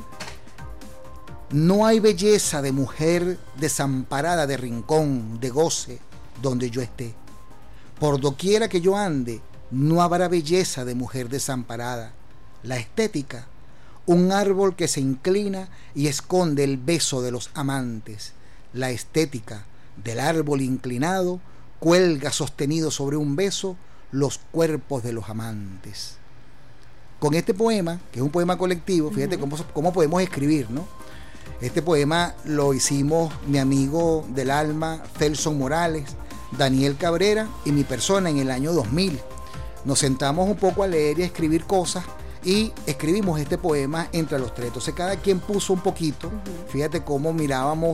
[SPEAKER 18] Mm. No hay belleza de mujer desamparada de rincón, de goce, donde yo esté. Por doquiera que yo ande, no habrá belleza de mujer desamparada. La estética, un árbol que se inclina y esconde el beso de los amantes. La estética del árbol inclinado cuelga sostenido sobre un beso los cuerpos de los amantes. Con este poema, que es un poema colectivo, fíjate uh-huh. cómo, cómo podemos escribir, ¿no? Este poema lo hicimos mi amigo del alma, Felson Morales, Daniel Cabrera y mi persona en el año dos mil. Nos sentamos un poco a leer y a escribir cosas y escribimos este poema entre los tres. Entonces cada quien puso un poquito, uh-huh. fíjate cómo mirábamos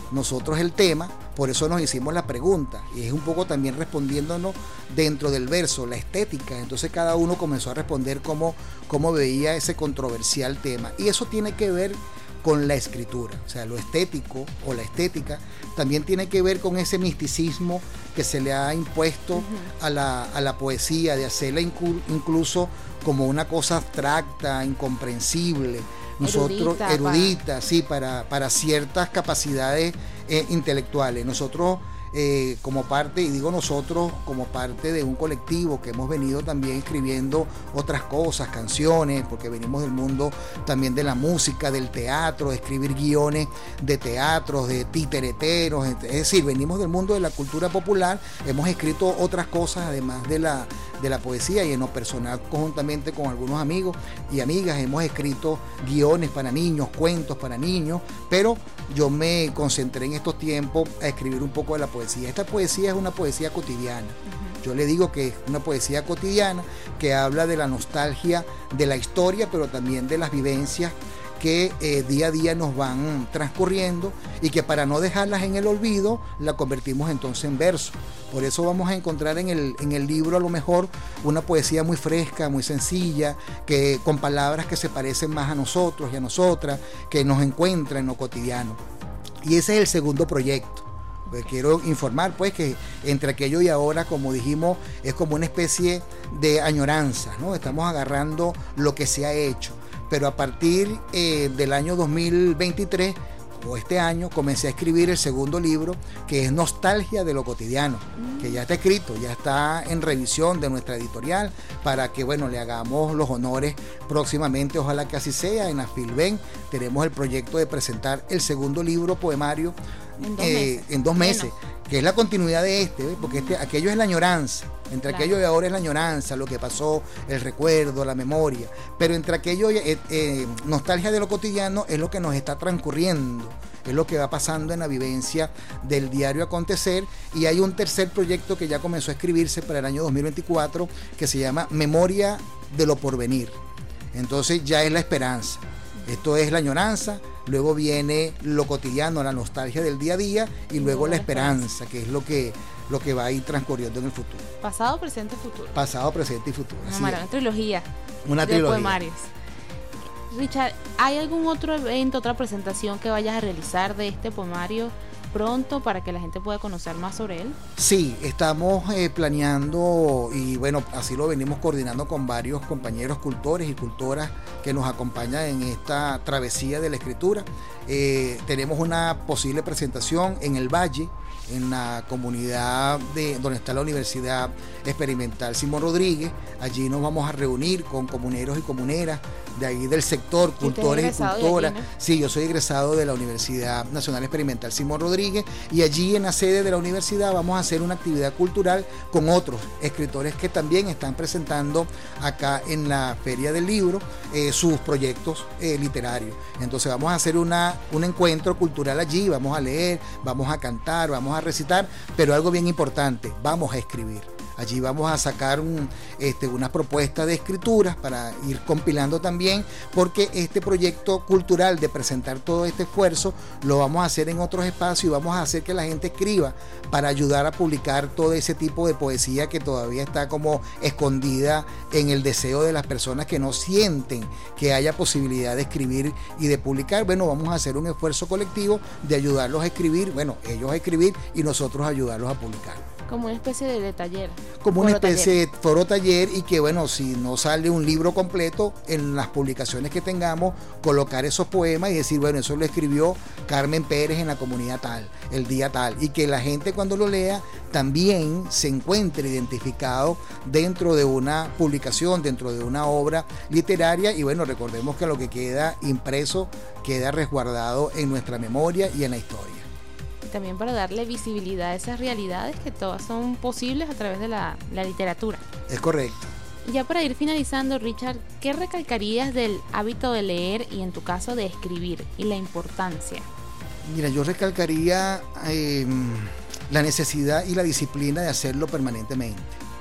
[SPEAKER 18] nosotros el tema, por eso nos hicimos la pregunta, y es un poco también respondiéndonos dentro del verso, la estética. Entonces cada uno comenzó a responder cómo, cómo veía ese controversial tema, y eso tiene que ver con la escritura, o sea, lo estético o la estética también tiene que ver con ese misticismo que se le ha impuesto uh-huh. a, la, a la poesía, de hacerla inclu- incluso como una cosa abstracta, incomprensible, nosotros erudita, erudita para... sí, para, para ciertas capacidades eh, intelectuales. Nosotros eh, como parte, y digo nosotros como parte de un colectivo que hemos venido también escribiendo otras cosas, canciones, porque venimos del mundo también de la música, del teatro, de escribir guiones de teatros, de titereteros, es decir, venimos del mundo de la cultura popular, hemos escrito otras cosas además de la, de la poesía, y en lo personal conjuntamente con algunos amigos y amigas hemos escrito guiones para niños, cuentos para niños, pero yo me concentré en estos tiempos a escribir un poco de la poesía. Esta poesía es una poesía cotidiana. Uh-huh. Yo le digo que es una poesía cotidiana que habla de la nostalgia de la historia, pero también de las vivencias que eh, día a día nos van transcurriendo, y que para no dejarlas en el olvido la convertimos entonces en verso. Por eso vamos a encontrar en el, en el libro a lo mejor una poesía muy fresca, muy sencilla, que, con palabras que se parecen más a nosotros y a nosotras, que nos encuentran en lo cotidiano. Y ese es el segundo proyecto. Quiero informar pues que entre aquello y ahora, como dijimos, es como una especie de añoranza, ¿no? Estamos agarrando lo que se ha hecho, pero a partir eh, del año dos mil veintitrés o este año comencé a escribir el segundo libro, que es Nostalgia de lo Cotidiano, mm. que ya está escrito, ya está en revisión de nuestra editorial, para que bueno, le hagamos los honores próximamente, ojalá que así sea. En la Filben tenemos el proyecto de presentar el segundo libro poemario en dos, eh, meses. En dos meses, que es la continuidad de este, ¿ves? Porque este, aquello es la añoranza, entre claro. aquello y ahora es la añoranza, lo que pasó, el recuerdo, la memoria, pero entre aquello y eh, eh, Nostalgia de lo Cotidiano es lo que nos está transcurriendo, es lo que va pasando en la vivencia del diario acontecer. Y hay un tercer proyecto que ya comenzó a escribirse para el año dos mil veinticuatro, que se llama Memoria de lo Porvenir. Entonces ya es la esperanza. Esto es la añoranza, luego viene lo cotidiano, la nostalgia del día a día, y luego la esperanza, que es lo que, lo que va a ir transcurriendo en el futuro.
[SPEAKER 2] Pasado, presente, futuro.
[SPEAKER 18] Pasado, presente y futuro.
[SPEAKER 2] Una, mara, una trilogía.
[SPEAKER 18] Una
[SPEAKER 2] de
[SPEAKER 18] trilogía.
[SPEAKER 2] Poemarios. Richard, ¿hay algún otro evento, otra presentación que vayas a realizar de este poemario pronto para que la gente pueda conocer más sobre él?
[SPEAKER 18] Sí, estamos eh, planeando, y bueno, así lo venimos coordinando con varios compañeros cultores y cultoras que nos acompañan en esta travesía de la escritura. Eh, tenemos una posible presentación en el Valle, en la comunidad de donde está la Universidad Experimental Simón Rodríguez. Allí nos vamos a reunir con comuneros y comuneras de ahí del sector, cultores y cultoras. Allí, ¿no? Sí, yo soy egresado de la Universidad Nacional Experimental Simón Rodríguez, y allí en la sede de la universidad vamos a hacer una actividad cultural con otros escritores que también están presentando acá en la Feria del Libro eh, sus proyectos eh, literarios. Entonces vamos a hacer una, un encuentro cultural allí, vamos a leer, vamos a cantar, vamos a recitar, pero algo bien importante, vamos a escribir. Allí vamos a sacar un, este, una propuesta de escrituras para ir compilando también, porque este proyecto cultural de presentar todo este esfuerzo lo vamos a hacer en otros espacios, y vamos a hacer que la gente escriba para ayudar a publicar todo ese tipo de poesía que todavía está como escondida en el deseo de las personas que no sienten que haya posibilidad de escribir y de publicar. Bueno, vamos a hacer un esfuerzo colectivo de ayudarlos a escribir, bueno, ellos a escribir y nosotros ayudarlos a publicar.
[SPEAKER 2] Como una especie de, de taller.
[SPEAKER 18] Como una especie taller. de foro taller, y que bueno, si no sale un libro completo, en las publicaciones que tengamos, colocar esos poemas y decir, bueno, eso lo escribió Carmen Pérez en la comunidad tal, el día tal, y que la gente cuando lo lea también se encuentre identificado dentro de una publicación, dentro de una obra literaria. Y bueno, recordemos que lo que queda impreso queda resguardado en nuestra memoria y en la historia.
[SPEAKER 2] También para darle visibilidad a esas realidades que todas son posibles a través de la, la literatura.
[SPEAKER 18] Es correcto.
[SPEAKER 2] Y ya para ir finalizando, Richard, ¿qué recalcarías del hábito de leer y en tu caso de escribir y la importancia?
[SPEAKER 18] Mira, yo recalcaría eh, la necesidad y la disciplina de hacerlo permanentemente.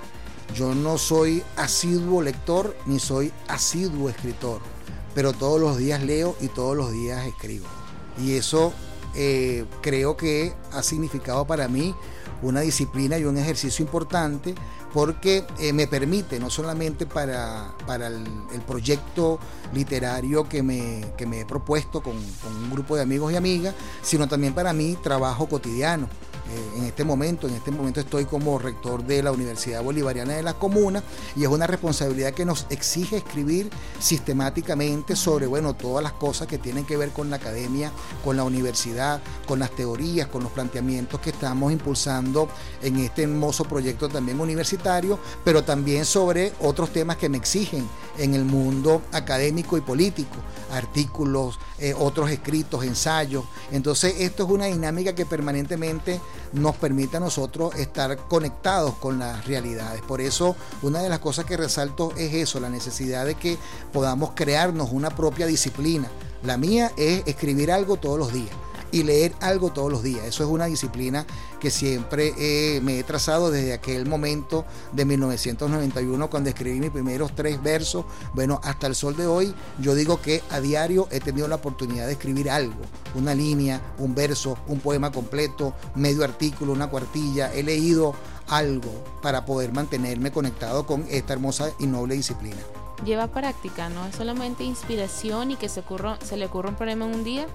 [SPEAKER 18] Yo no soy asiduo lector ni soy asiduo escritor, pero todos los días leo y todos los días escribo. Y eso eh, creo que ha significado para mí una disciplina y un ejercicio importante, porque eh, me permite, no solamente para, para el, el proyecto literario que me, que me he propuesto con, con un grupo de amigos y amigas, sino también para mi trabajo cotidiano. Eh, en este momento, en este momento estoy como rector de la Universidad Bolivariana de las Comunas, y es una responsabilidad que nos exige escribir sistemáticamente sobre, bueno, todas las cosas que tienen que ver con la academia, con la universidad, con las teorías, con los planteamientos que estamos impulsando en este hermoso proyecto también universitario, pero también sobre otros temas que me exigen en el mundo académico y político, artículos, eh, otros escritos, ensayos. Entonces esto es una dinámica que permanentemente nos permite a nosotros estar conectados con las realidades. Por eso una de las cosas que resalto es eso, la necesidad de que podamos crearnos una propia disciplina. La mía es escribir algo todos los días y leer algo todos los días. Eso es una disciplina que siempre eh, me he trazado desde aquel momento de mil novecientos noventa y uno, cuando escribí mis primeros tres versos. Bueno, hasta el sol de hoy, yo digo que a diario he tenido la oportunidad de escribir algo, una línea, un verso, un poema completo, medio artículo, una cuartilla. He leído algo para poder mantenerme conectado con esta hermosa y noble disciplina.
[SPEAKER 2] Lleva práctica, no es solamente inspiración y que se, ocurra, se le ocurra un problema en un día,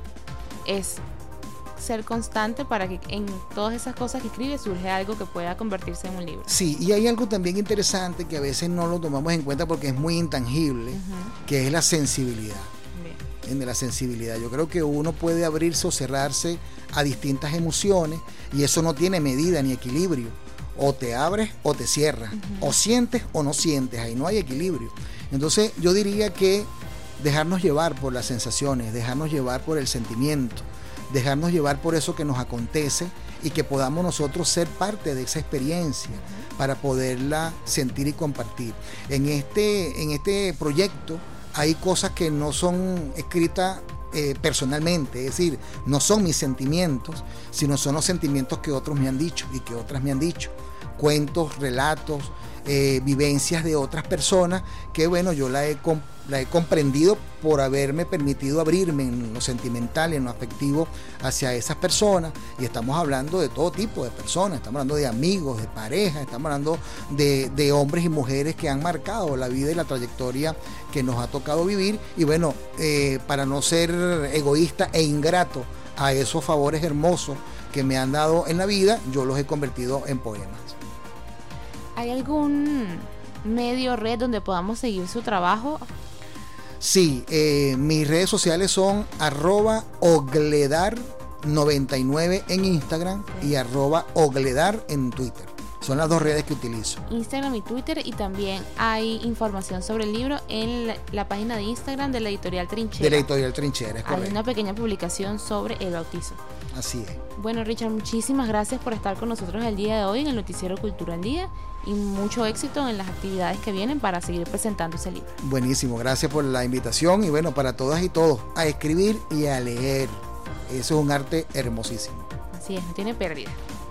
[SPEAKER 2] es ser constante para que en todas esas cosas que escribe surge algo que pueda convertirse en un libro.
[SPEAKER 18] Sí, y hay algo también interesante que a veces no lo tomamos en cuenta porque es muy intangible, uh-huh. que es la sensibilidad. Bien. De la sensibilidad. Yo creo que uno puede abrirse o cerrarse a distintas emociones y eso no tiene medida ni equilibrio. O te abres o te cierras, uh-huh. o sientes o no sientes, ahí no hay equilibrio. Entonces yo diría que dejarnos llevar por las sensaciones, dejarnos llevar por el sentimiento, dejarnos llevar por eso que nos acontece y que podamos nosotros ser parte de esa experiencia para poderla sentir y compartir. En este, en este proyecto hay cosas que no son escritas eh, personalmente, es decir, no son mis sentimientos, sino son los sentimientos que otros me han dicho y que otras me han dicho. Cuentos, relatos, eh, vivencias de otras personas que, bueno, yo la he, la he comprendido por haberme permitido abrirme en lo sentimental y en lo afectivo hacia esas personas. Y estamos hablando de todo tipo de personas, estamos hablando de amigos, de parejas, estamos hablando de, de hombres y mujeres que han marcado la vida y la trayectoria que nos ha tocado vivir. Y bueno, eh, para no ser egoísta e ingrato a esos favores hermosos que me han dado en la vida, yo los he convertido en poemas.
[SPEAKER 2] ¿Hay algún medio, red donde podamos seguir su trabajo?
[SPEAKER 18] Sí, eh, mis redes sociales son arroba ogledar noventa y nueve en Instagram, okay, y arroba ogledar en Twitter. Son las dos redes que utilizo.
[SPEAKER 2] Instagram y Twitter, y también hay información sobre el libro en la, la página de Instagram de la Editorial Trinchera.
[SPEAKER 18] De la Editorial Trinchera, es correcto.
[SPEAKER 2] Hay una pequeña publicación sobre el bautizo.
[SPEAKER 18] Así es.
[SPEAKER 2] Bueno, Richard, muchísimas gracias por estar con nosotros el día de hoy en el Noticiero Cultura al Día, y mucho éxito en las actividades que vienen para seguir presentando ese libro.
[SPEAKER 18] Buenísimo, gracias por la invitación, y bueno, para todas y todos, a escribir y a leer. Eso es un arte hermosísimo.
[SPEAKER 2] Así es, no tiene pérdida.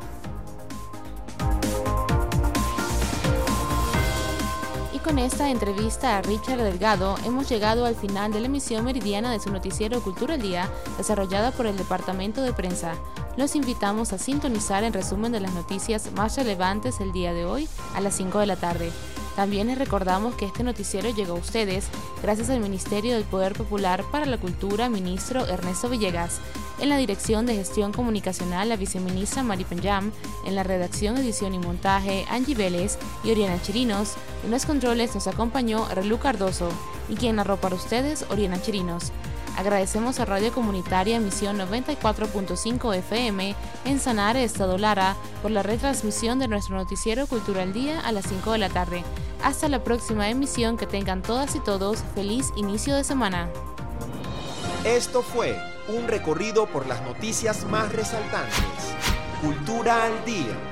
[SPEAKER 2] Con esta entrevista a Richard Delgado hemos llegado al final de la emisión meridiana de su noticiero Cultura al Día, desarrollada por el Departamento de Prensa. Los invitamos a sintonizar el resumen de las noticias más relevantes el día de hoy a las cinco de la tarde. También les recordamos que este noticiero llegó a ustedes gracias al Ministerio del Poder Popular para la Cultura, ministro Ernesto Villegas. En la Dirección de Gestión Comunicacional, la viceministra Mari Penyam. En la redacción, edición y montaje, Angie Vélez y Oriana Chirinos. En los controles nos acompañó Relu Cardoso. Y quien narró para ustedes, Oriana Chirinos. Agradecemos a Radio Comunitaria Emisión noventa y cuatro punto cinco F M en Sanare, Estado Lara, por la retransmisión de nuestro noticiero Cultura al Día a las cinco de la tarde. Hasta la próxima emisión, que tengan todas y todos feliz inicio de semana.
[SPEAKER 1] Esto fue un recorrido por las noticias más resaltantes. Cultura al Día.